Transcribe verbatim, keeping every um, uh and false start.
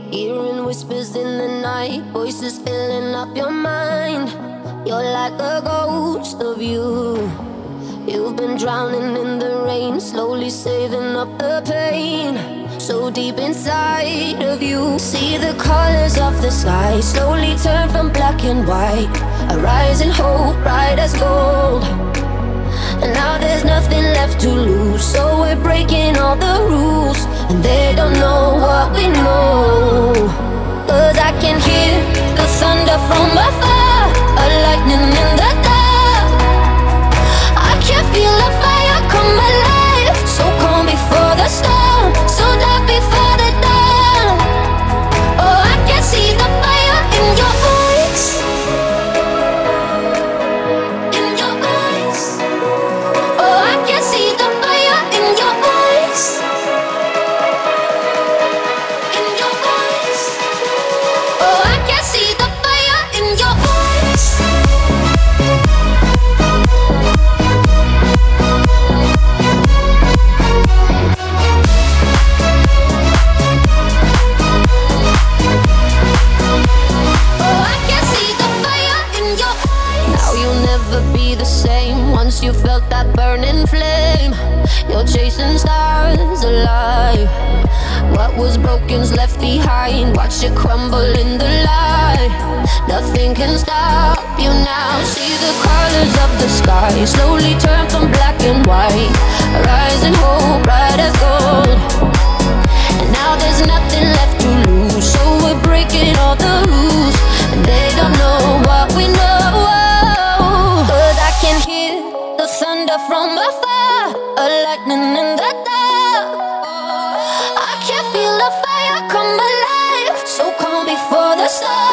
Hearing whispers in the night, voices filling up your mind. You're like a ghost of you. You've been drowning in the rain, slowly saving up the pain. So deep inside of you, see the colors of the sky slowly turn from black and white. A rising hope, bright as gold. And now there's nothing left to lose, so we're breaking all the rules. And they don't know what we know, 'cause I can hear the thunder from afar, a lightning in the dark. I can feel the fire come alive, so calm before the storm, so dark before the dawn. Oh, I can see the fire in your eyes, in your eyes. Oh, I can see the fire in your eyes, in your eyes. Oh, I can see the fire in your eyes. Once you felt that burning flame, you're chasing stars alive. What was broken's left behind, watch it crumble in the light. Nothing can stop you now. See the colors of the sky slowly turn from black and white. A rising hope, bright as gold. And now there's nothing left to lose, so we're breaking all the rules. And they don't know what we know, 'cause I can hear the thunder from afar, a lightning in the dark. I can feel the fire come alive, so calm before the storm.